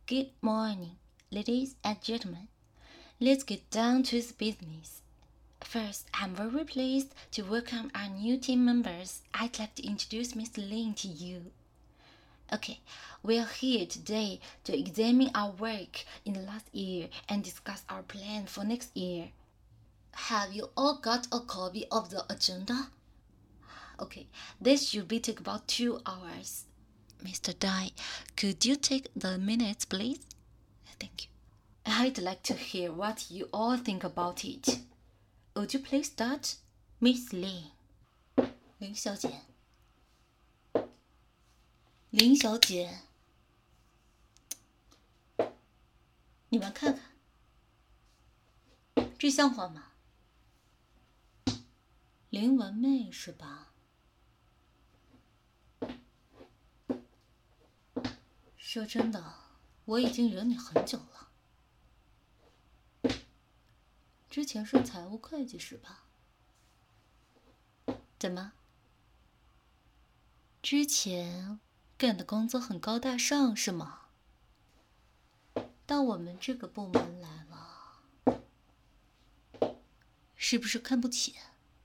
Good morning, ladies and gentlemen. Let's get down to the business. First, I'm very pleased to welcome our new team members. I'd like to introduce Miss Lin to you. Okay, we're here today to examine our work in the last year and discuss our plan for next year. Have you all got a copy of the agenda? Okay, this should be take about 2 hours. Mr. Dai, could you take the minutes, please? Thank you. I'd like to hear what you all think about it. Would you please start, Miss Lin? 林小姐，林小姐，你们看看，这像话吗？林文妹是吧？说真的，我已经忍你很久了。之前是财务会计是吧？怎么？之前干的工作很高大上是吗？到我们这个部门来了，是不是看不起？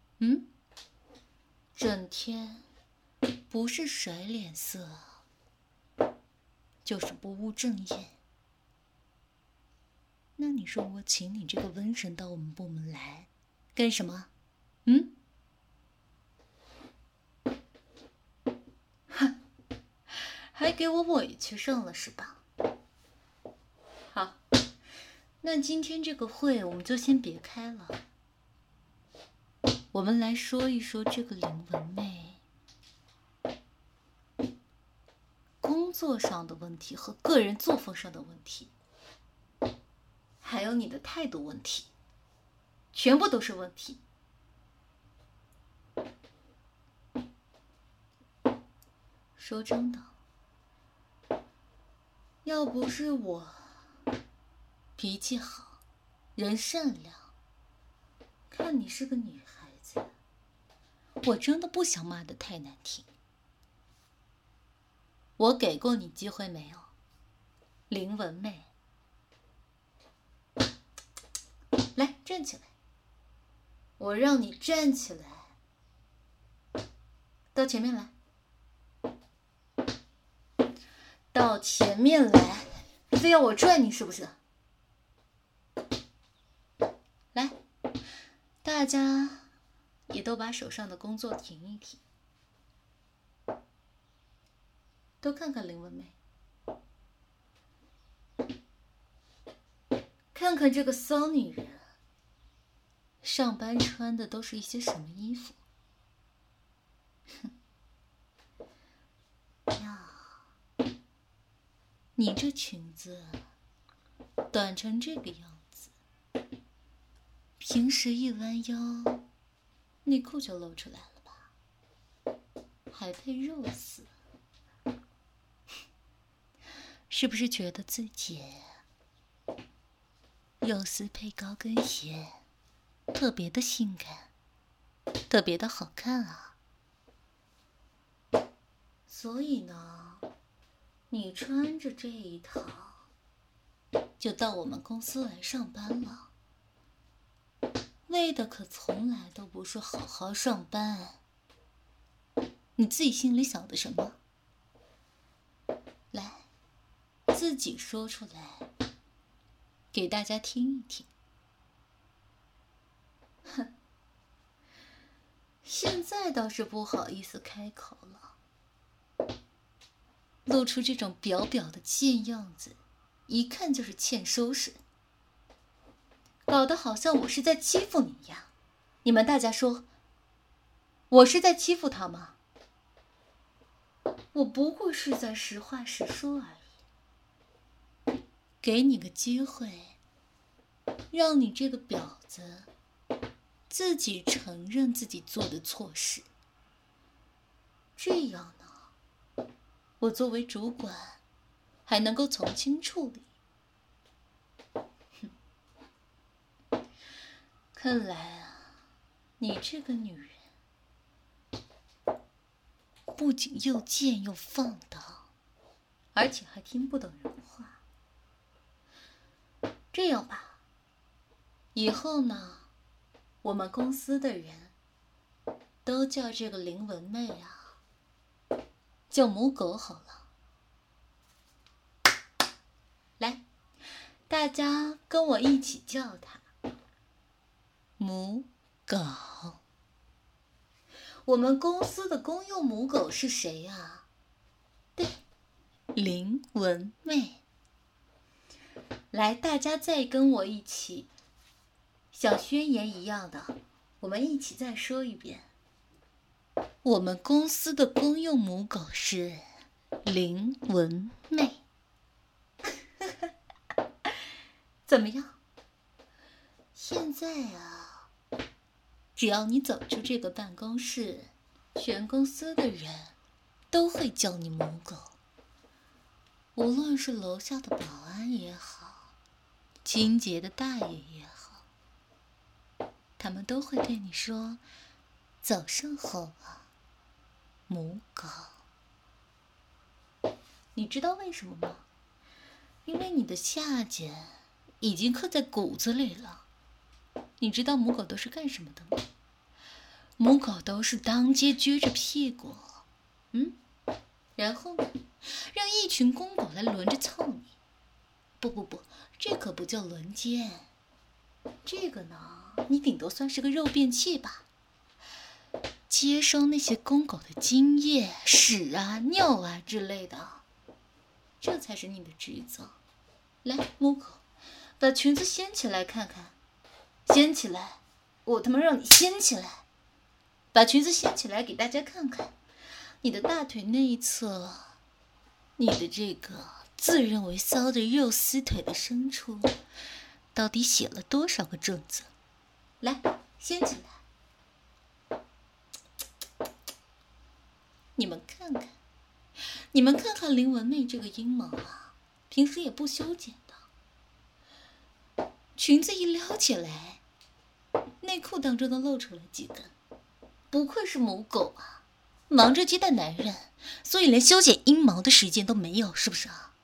整天不是甩脸色，就是不务正业。那你说我请你这个瘟神到我们部门来干什么？哼，还给我委屈上了是吧？好，那今天这个会我们就先别开了，我们来说一说这个林文妹工作上的问题和个人作风上的问题，还有你的态度问题，全部都是问题。说真的，要不是我脾气好，人善良，看你是个女孩子，我真的不想骂得太难听。我给过你机会没有，林文妹？来，站起来，我让你站起来，到前面来，到前面来，非要我拽你是不是？来，大家也都把手上的工作停一停，都看看林文妹，看看这个骚女人上班穿的都是一些什么衣服。呀，你这裙子短成这个样子，平时一弯腰，内裤就露出来了吧？还配肉丝，是不是觉得自己肉丝配高跟鞋特别的性感，特别的好看啊？所以呢，你穿着这一套就到我们公司来上班了，为的可从来都不是好好上班。你自己心里想的什么？来，自己说出来，给大家听一听。哼，现在倒是不好意思开口了，露出这种表表的贱样子，一看就是欠收拾，搞得好像我是在欺负你一样。你们大家说，我是在欺负他吗？我不过是在实话实说而已，给你个机会，让你这个婊子自己承认自己做的错事，这样呢，我作为主管还能够从轻处理。看来啊，你这个女人不仅又贱又放荡，而且还听不懂人话。 这样吧，以后呢，我们公司的人都叫这个林文媚啊，叫母狗好了。来，大家跟我一起叫它母狗。我们公司的公用母狗是谁啊？对，林文媚。来，大家再跟我一起，像宣言一样的，我们一起再说一遍。我们公司的公用母狗是林文媚。怎么样？现在啊，只要你走出这个办公室，全公司的人都会叫你母狗。无论是楼下的保安也好，清洁的大爷也好，他们都会对你说：“早上好啊，母狗。”你知道为什么吗？因为你的下贱已经刻在骨子里了。你知道母狗都是干什么的吗？母狗都是当街撅着屁股，然后呢，让一群公狗来轮着操你。不，这可不叫轮奸。这个呢，你顶多算是个肉便器吧。接收那些公狗的精液、屎啊、尿啊之类的，这才是你的职责。来，母狗，把裙子掀起来看看。掀起来，我他妈让你掀起来！把裙子掀起来给大家看看，你的大腿内侧，你的这个自认为骚的肉丝腿的深处，到底写了多少个正字？来，掀起来！你们看看林文媚这个阴谋啊，平时也不修剪的，裙子一撩起来，内裤当中都露出来几根。不愧是母狗啊，忙着接待男人，所以连修剪阴毛的时间都没有，是不是啊？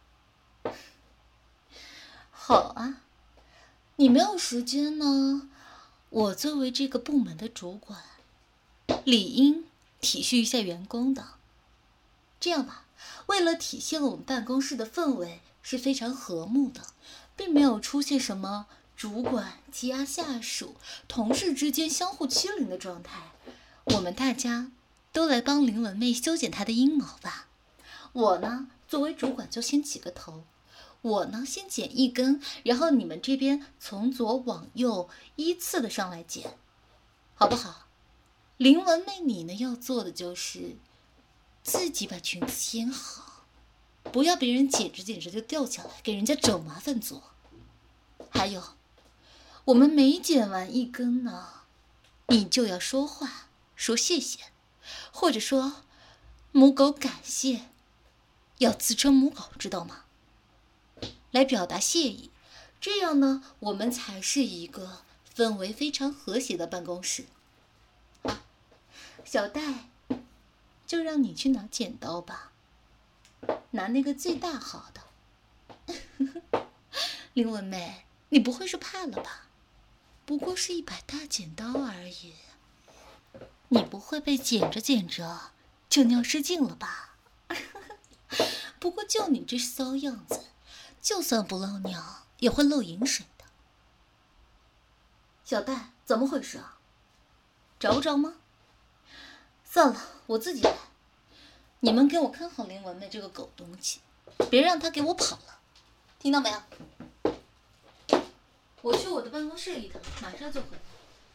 好啊，你没有时间呢，我作为这个部门的主管，理应体恤一下员工的。这样吧，为了体现了我们办公室的氛围是非常和睦的，并没有出现什么主管欺压下属、同事之间相互欺凌的状态，我们大家都来帮林文媚修剪她的阴毛吧。我呢，作为主管就先起个头，我呢先剪一根，然后你们这边从左往右依次的上来剪，好不好？林文媚，你呢要做的就是自己把裙子掀好，不要别人剪着剪着就掉下来，给人家找麻烦做。还有，我们每剪完一根呢，你就要说话，说谢谢，或者说母狗感谢，要自称母狗，知道吗？来表达谢意，这样呢，我们才是一个氛围非常和谐的办公室。好，小戴，就让你去拿剪刀吧，拿那个最大号的。林文媚，你不会是怕了吧？不过是一把大剪刀而已，你不会被剪着剪着就尿失禁了吧？不过就你这骚样子，就算不漏尿也会漏饮水的。小戴，怎么回事啊？找不着吗？算了，我自己来。你们给我看好林文媚这个狗东西，别让她给我跑了，听到没有？我去我的办公室一趟，马上就回来。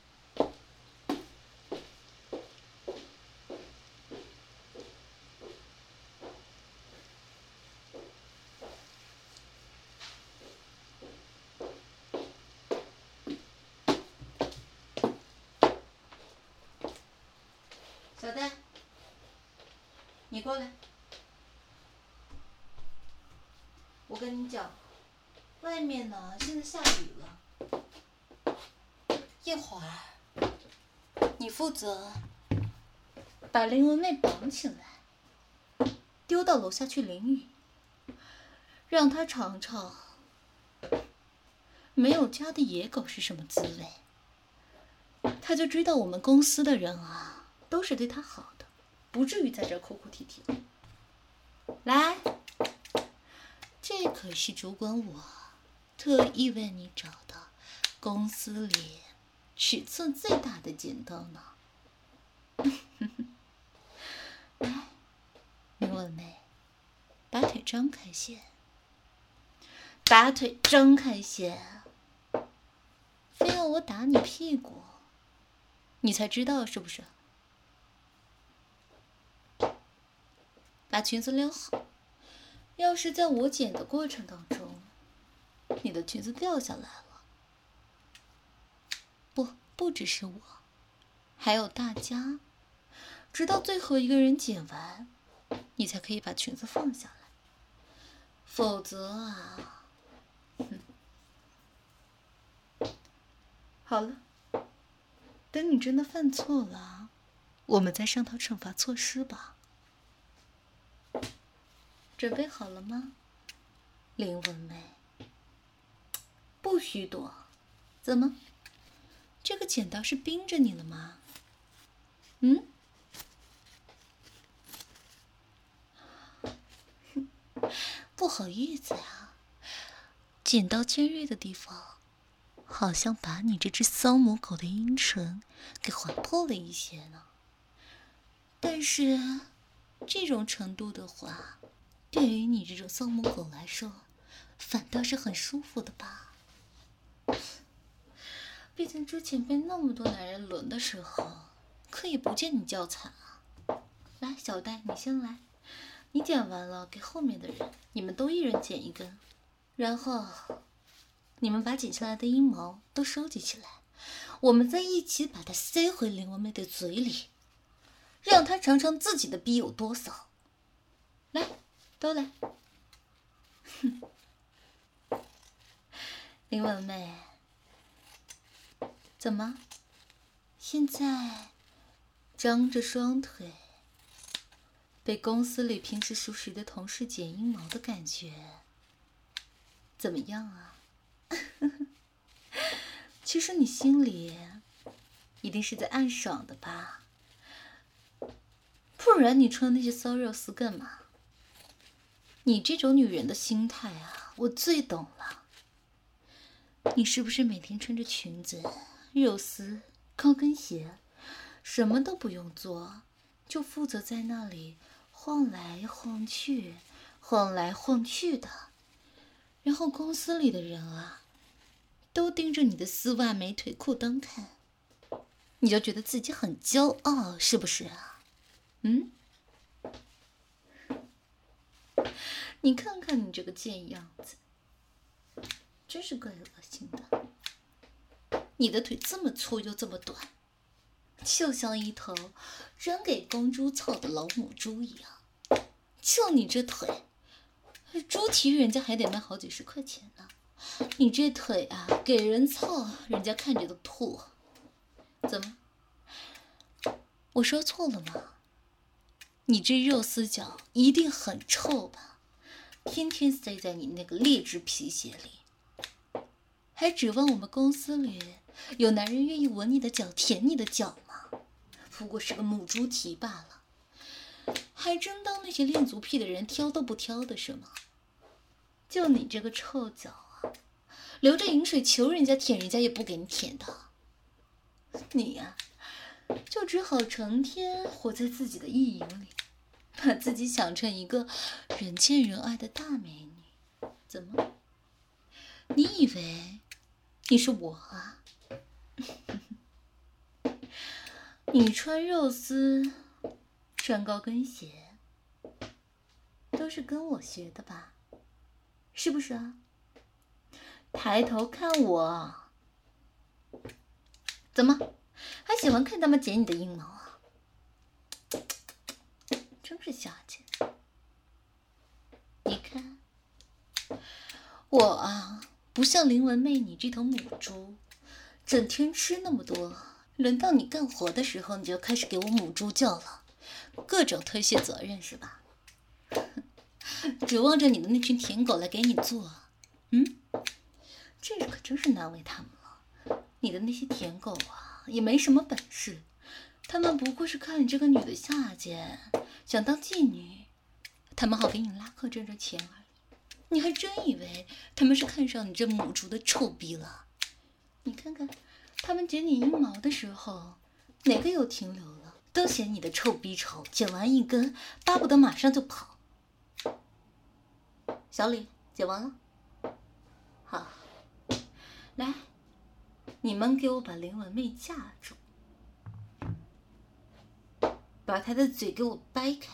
小戴，你过来。我跟你讲，外面呢现在下雨了，一会儿你负责把林文媚绑起来，丢到楼下去淋雨，让她尝尝没有家的野狗是什么滋味。他就知道我们公司的人啊，都是对他好的，不至于在这哭哭啼啼。来，这可是主管我特意为你找的公司里尺寸最大的剪刀呢。来，明文妹，把腿张开些，把腿张开些，非要我打你屁股，你才知道是不是？把裙子撩好，要是在我剪的过程当中，你的裙子掉下来了，不只是我，还有大家，直到最后一个人剪完，你才可以把裙子放下来，否则啊，好了，等你真的犯错了，我们再商讨惩罚措施吧。准备好了吗，林文梅？不许躲！怎么？这个剪刀是冰着你了吗？不好意思啊，剪刀尖锐的地方，好像把你这只骚母狗的阴唇给划破了一些呢。但是，这种程度的话，对于你这种骚母狗来说，反倒是很舒服的吧？毕竟之前被那么多男人轮的时候，可以不见你叫惨啊。来，小戴，你先来，你剪完了给后面的人，你们都一人剪一根，然后你们把剪下来的阴毛都收集起来，我们再一起把它塞回林文妹的嘴里，让她尝尝自己的逼有多骚。来，都来。林文妹，怎么？现在张着双腿，被公司里平时熟识的同事剪阴毛的感觉怎么样啊？其实你心里一定是在暗爽的吧？不然你穿那些骚肉丝干嘛？你这种女人的心态啊，我最懂了。你是不是每天穿着裙子、肉丝、高跟鞋，什么都不用做，就负责在那里晃来晃去、晃来晃去的？然后公司里的人啊，都盯着你的丝袜、美腿、裤裆看，你就觉得自己很骄傲，是不是啊？你看看你这个贱样子，真是怪恶心的。你的腿这么粗又这么短，就像一头扔给公猪草的老母猪一样。就你这腿，猪蹄人家还得卖好几十块钱呢，你这腿啊，给人操，人家看着都吐。怎么？我说错了吗？你这肉丝脚一定很臭吧？天天塞在你那个劣质皮鞋里，还指望我们公司里有男人愿意闻你的脚、舔你的脚吗？不过是个母猪蹄罢了，还真当那些恋足癖的人挑都不挑的是吗？就你这个臭脚啊，流着饮水求人家舔，人家也不给你舔的。你呀，就只好成天活在自己的意淫里，把自己想成一个人见人爱的大美女。怎么？你以为你是我啊？你穿肉丝，穿高跟鞋，都是跟我学的吧？是不是啊？抬头看我，怎么还喜欢看他们剪你的阴毛啊？真是下贱！你看，我啊，不像林文妹你这头母猪，整天吃那么多，轮到你干活的时候，你就开始给我母猪叫了，各种推卸责任是吧？指望着你的那群舔狗来给你做， 这可真是难为他们了。你的那些舔狗啊，也没什么本事，他们不过是看你这个女的下贱，想当妓女，他们好给你拉客挣着钱而已。你还真以为他们是看上你这母猪的臭逼了？你看看，他们剪你阴毛的时候，哪个有停留了？都嫌你的臭逼丑，剪完一根，巴不得马上就跑。小李，剪完了？好，来，你们给我把林文媚架住，把她的嘴给我掰开。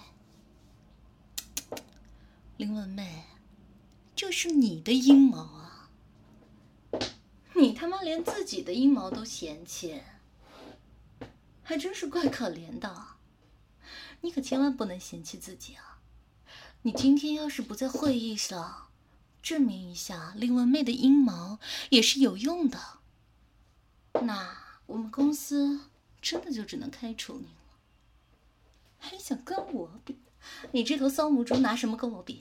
林文媚，这是你的阴毛啊！你他妈连自己的阴毛都嫌弃，还真是怪可怜的。你可千万不能嫌弃自己啊！你今天要是不在会议上证明一下林文媚的阴毛也是有用的，那我们公司真的就只能开除你了。还想跟我比？你这头骚母猪拿什么跟我比？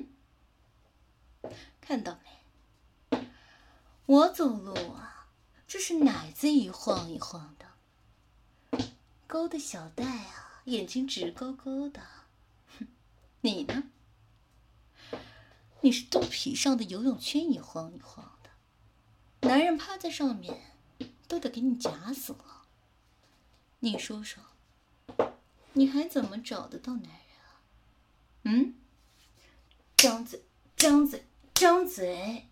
看到没？我走路啊，这是奶子一晃一晃的，勾的小带啊，眼睛直勾勾的。你呢？你是肚皮上的游泳圈一晃一晃的，男人趴在上面都得给你夹死了。你说说，你还怎么找得到男人啊？张嘴，张嘴，张嘴！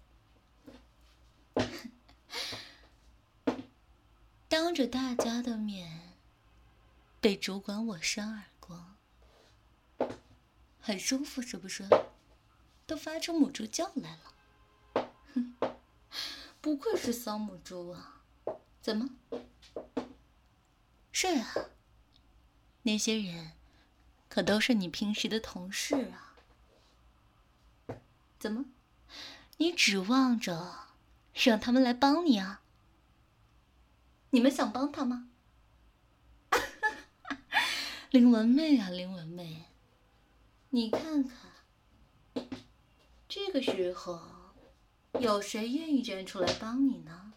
当着大家的面被主管我扇耳光，很舒服是不是？都发出母猪叫来了。不愧是骚母猪啊！怎么？是啊，那些人可都是你平时的同事啊。怎么？你指望着让他们来帮你啊？你们想帮他吗？林文媚啊，林文媚，你看看，这个时候有谁愿意站出来帮你呢？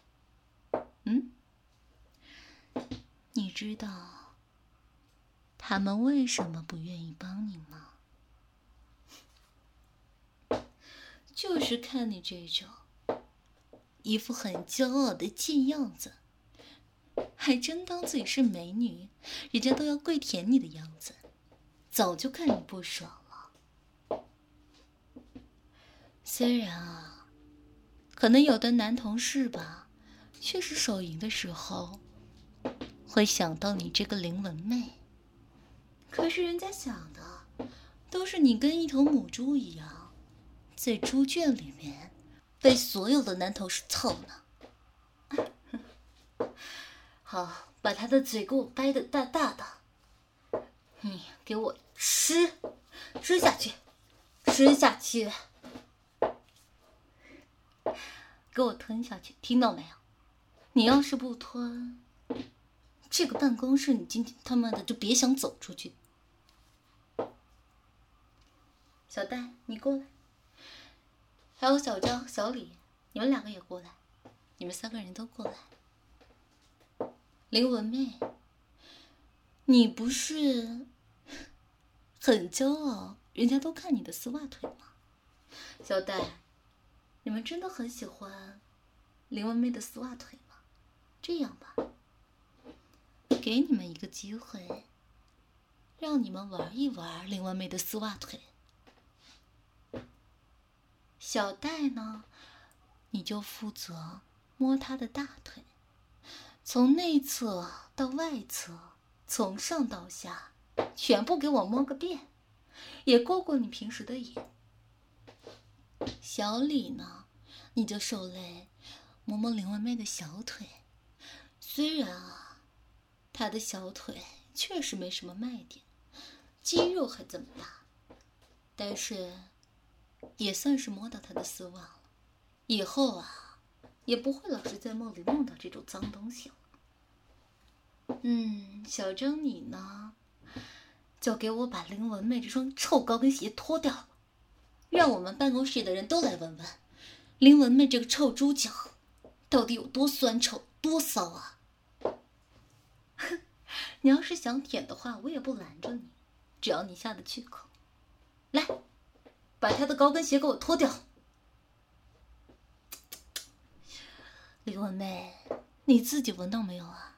你知道他们为什么不愿意帮你吗？就是看你这种一副很骄傲的贱样子，还真当自己是美女，人家都要跪舔你的样子，早就看你不爽了。虽然啊，可能有的男同事吧，确实手淫的时候会想到你这个林文媚，可是人家想的都是你跟一头母猪一样，在猪圈里面被所有的男同事操呢。好，把他的嘴给我掰得大大的，你给我吃下去，吃下去，给我吞下去，听到没有？你要是不吞，这个办公室你今天他妈的就别想走出去。小戴，你过来，还有小张、小李，你们两个也过来，你们三个人都过来。林文媚，你不是很骄傲，人家都看你的丝袜腿吗？小戴，你们真的很喜欢林文媚的丝袜腿吗？这样吧，给你们一个机会，让你们玩一玩林文媚的丝袜腿。小戴呢，你就负责摸她的大腿，从内侧到外侧，从上到下，全部给我摸个遍，也过过你平时的瘾。小李呢，你就受累摸摸林文媚的小腿，虽然啊，她的小腿确实没什么卖点，肌肉还这么大，但是也算是摸到她的丝袜了。以后啊，也不会老是在梦里梦到这种脏东西了。小张你呢，就给我把林文媚这双臭高跟鞋脱掉，让我们办公室的人都来闻闻， 林文妹这个臭猪脚，到底有多酸臭、多骚啊？哼，你要是想舔的话，我也不拦着你，只要你下得去口。来，把他的高跟鞋给我脱掉。林文妹，你自己闻到没有啊？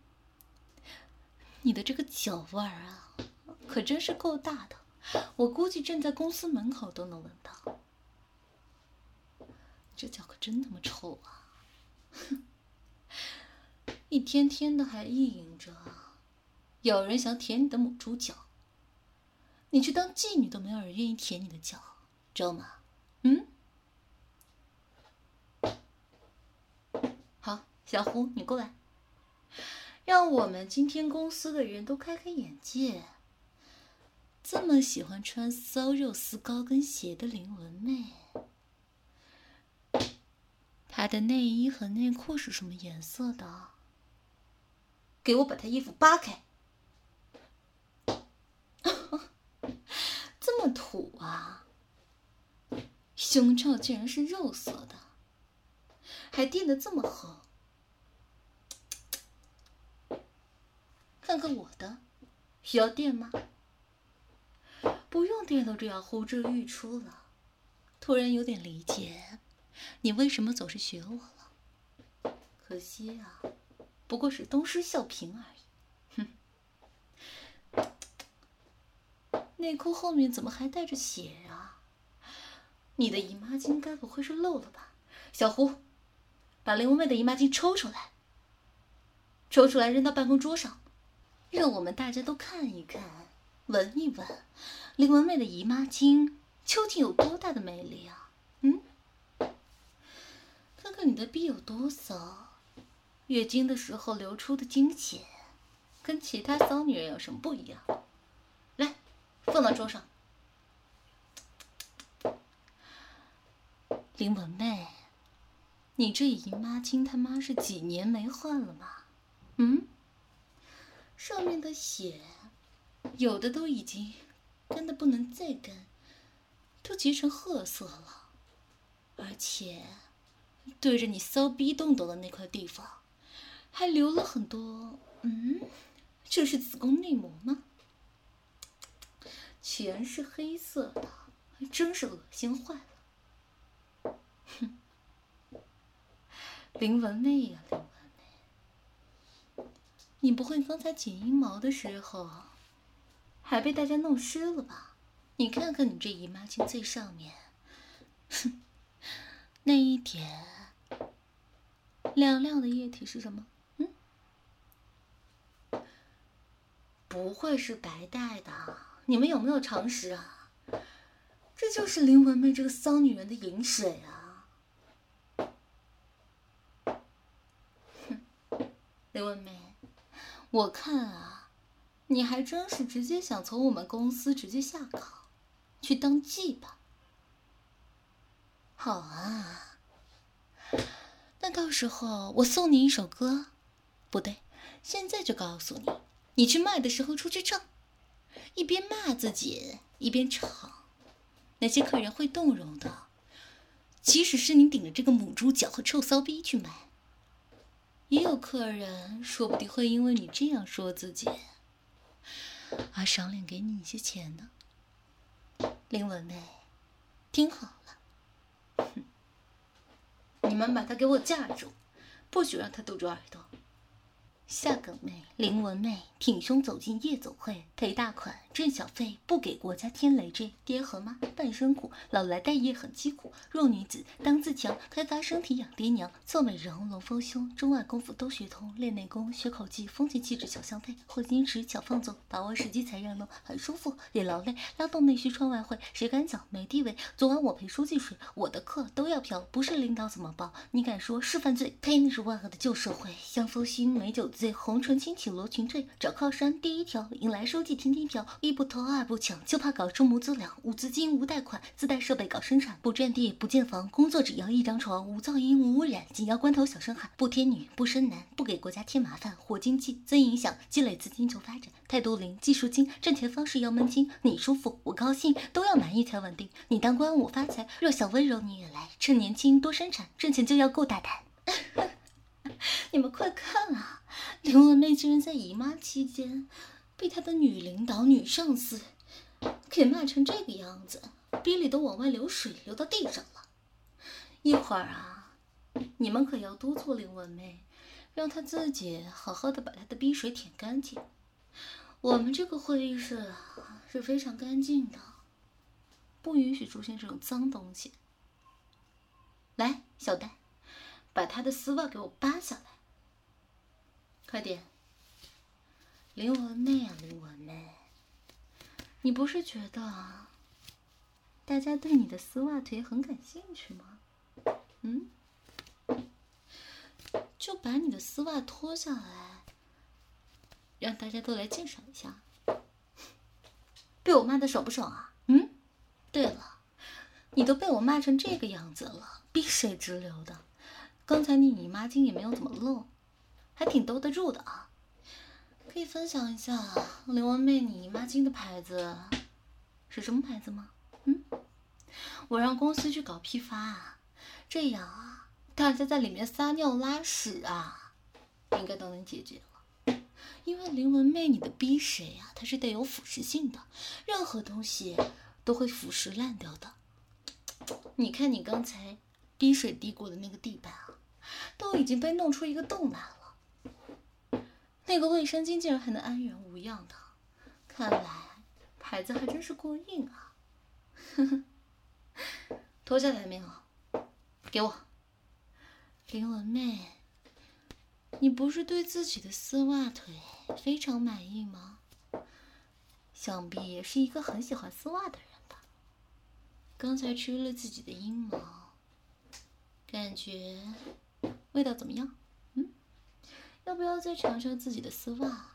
你的这个脚味儿啊，可真是够大的，我估计站在公司门口都能闻到。这脚可真他妈臭啊！哼，一天天的还意淫着，有人想舔你的母猪脚，你去当妓女都没有人愿意舔你的脚，知道吗？好，小胡，你过来，让我们今天公司的人都开开眼界。这么喜欢穿骚肉丝高跟鞋的林文妹，她的内衣和内裤是什么颜色的？给我把她衣服扒开！这么土啊！胸罩竟然是肉色的，还垫得这么厚。看看我的，需要垫吗？不用垫都这样呼之欲出了。突然有点理解你为什么总是学我了。可惜啊，不过是东施效颦而已。内裤后面怎么还带着血啊？你的姨妈巾该不会是漏了吧？小胡，把林文妹的姨妈巾抽出来，抽出来扔到办公桌上，让我们大家都看一看，闻一闻，林文妹的姨妈巾究竟有多大的魅力啊？看看你的逼有多骚，月经的时候流出的经血，跟其他骚女人有什么不一样？来，放到桌上。林文妹，你这姨妈巾他妈是几年没换了吗？上面的血，有的都已经干得不能再干，都结成褐色了，而且对着你骚逼洞洞的那块地方，还流了很多。这是子宫内膜吗？全是黑色的，还真是恶心坏了。林文妹呀，林文妹，你不会刚才剪阴毛的时候还被大家弄湿了吧？你看看你这姨妈巾最上面，那一点亮亮的液体是什么？不会是白带的，你们有没有常识啊？这就是林文妹这个骚女人的饮水啊！林文妹，我看啊，你还真是直接想从我们公司直接下岗，去当妓吧？好啊，那到时候我送你一首歌，不对，现在就告诉你，你去卖的时候出去唱，一边骂自己一边唱，那些客人会动容的。即使是你顶着这个母猪脚和臭骚逼去卖，也有客人说不定会因为你这样说自己而赏脸给你一些钱呢。林文妹，听好了，你们把她给我架住，不许让她堵住耳朵。下岗妹林文妹挺胸走进夜总会，赔大款挣小费，不给国家添累赘。爹和妈半生苦，老来待业很凄苦。弱女子当自强，开发身体养爹娘。做美容隆丰胸，中外功夫都学通。练内功学口技，风情气质小相配。会矜持巧放纵，把握时机才让路，很舒服也劳累。拉动内需穿外汇，谁敢讲没地位？昨晚我陪书记睡，我的课都要嫖，不是领导怎么报？你敢说是犯罪？呸！那是万恶的旧社会，香风熏美酒罪，红唇轻启罗裙坠，找靠山第一条，引来书记天天嫖，一不偷二不抢，就怕搞出无资粮，无资金无贷款，自带设备搞生产，不占地不建房，工作只要一张床，无噪音无污染，紧要关头小声喊，不添女不生男，不给国家添麻烦，活经济增影响，积累资金求发展，态度零技术精，挣钱方式要闷精，你舒服我高兴，都要满意才稳定，你当官我发财，若想温柔你也来，趁年轻多生产，挣钱就要够大胆。你们快看啊！林文妹居然在姨妈期间被她的女领导、女上司给骂成这个样子，逼里都往外流水，流到地上了。一会儿啊，你们可要督促林文妹，让她自己好好的把她的逼水舔干净。我们这个会议室啊是非常干净的，不允许出现这种脏东西。来，小戴，把她的丝袜给我扒下来。快点，林文妹啊，林文妹，你不是觉得大家对你的丝袜腿很感兴趣吗？就把你的丝袜脱下来，让大家都来鉴赏一下。被我骂的爽不爽啊？对了，你都被我骂成这个样子了，逼水直流的。刚才你姨妈巾也没有怎么漏，还挺兜得住的啊。可以分享一下林文妹你姨妈巾的牌子是什么牌子吗？我让公司去搞批发啊，这样啊，大家在里面撒尿拉屎啊，应该都能解决了。因为林文妹你的逼水啊，它是带有腐蚀性的，任何东西都会腐蚀烂掉的。你看你刚才滴水滴过的那个地板啊，都已经被弄出一个洞来了，那个卫生巾竟然还能安然无恙的，看来牌子还真是过硬啊。脱下来没有？给我。林文妹，你不是对自己的丝袜腿非常满意吗？想必也是一个很喜欢丝袜的人吧。刚才吹了自己的阴毛，感觉味道怎么样？要不要再尝尝自己的丝袜？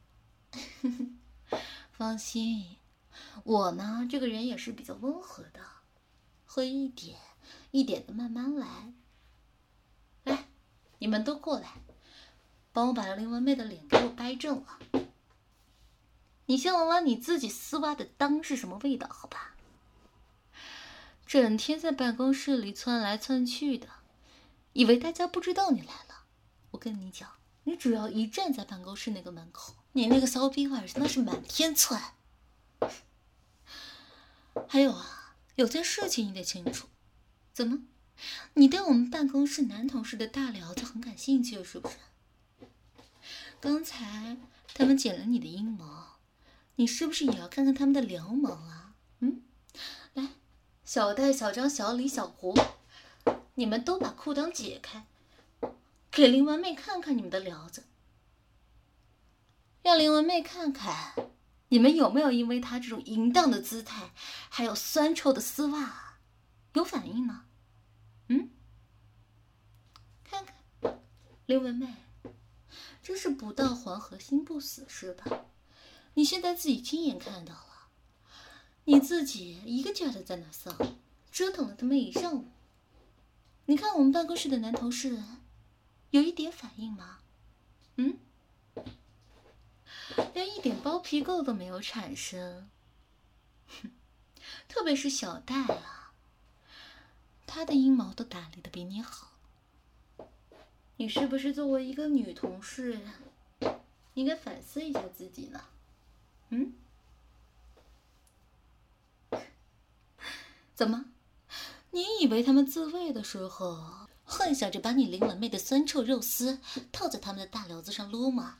放心，我呢这个人也是比较温和的，会一点一点的慢慢来。来，你们都过来，帮我把林文妹的脸给我掰正了。你先闻闻你自己丝袜的裆是什么味道，好吧？整天在办公室里窜来窜去的，以为大家不知道你来了。我跟你讲，你只要一站在办公室那个门口，你那个骚逼味那是满天窜。还有啊，有件事情你得清楚。怎么？你对我们办公室男同事的大寮子很感兴趣是不是？刚才他们剪了你的阴毛，你是不是也要看看他们的撩毛啊？来，小戴、小张、小李、小胡，你们都把裤裆解开，给林文妹看看你们的寮子，让林文妹看看你们有没有因为她这种淫荡的姿态，还有酸臭的丝袜，有反应呢？看看，林文妹，真是不到黄河心不死是吧？你现在自己亲眼看到了，你自己一个劲儿的在那骚，折腾了他们一上午。你看我们办公室的男同事，有一点反应吗？连一点包皮垢都没有产生。特别是小戴啊，他的阴毛都打理的比你好。你是不是作为一个女同事，应该反思一下自己呢？怎么？你以为他们自慰的时候，幻想着把你林文妹的酸臭肉丝套在他们的大寮子上撸吗？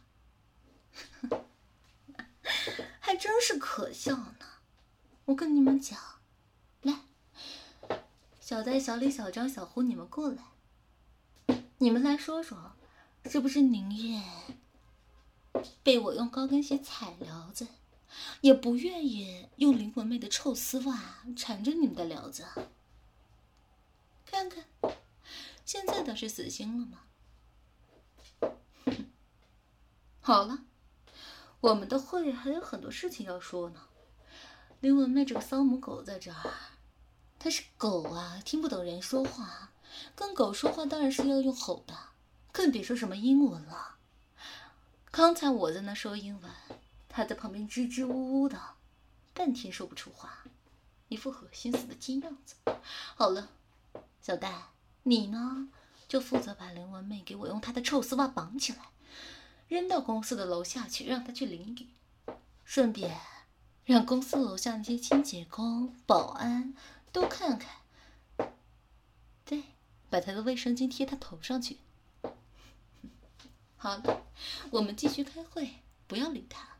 还真是可笑呢。我跟你们讲，来，小戴、小李、小张、小胡，你们过来。你们来说说，是不是宁愿被我用高跟鞋踩寮子，也不愿意用林文妹的臭丝袜缠着你们的寮子啊？看看，现在倒是死心了吗？ 好了，我们的会还有很多事情要说呢。林文妹这个骚母狗在这儿，她是狗啊，听不懂人说话，跟狗说话当然是要用吼的，更别说什么英文了。刚才我在那说英文，她在旁边支支吾吾的，半天说不出话，一副恶心死的鸡样子。好了，小戴，你呢就负责把林文妹给我用她的臭丝袜绑起来，扔到公司的楼下去，让她去淋雨，顺便让公司楼下那些清洁工、保安都看看。对，把她的卫生巾贴她头上去。好了，我们继续开会，不要理她。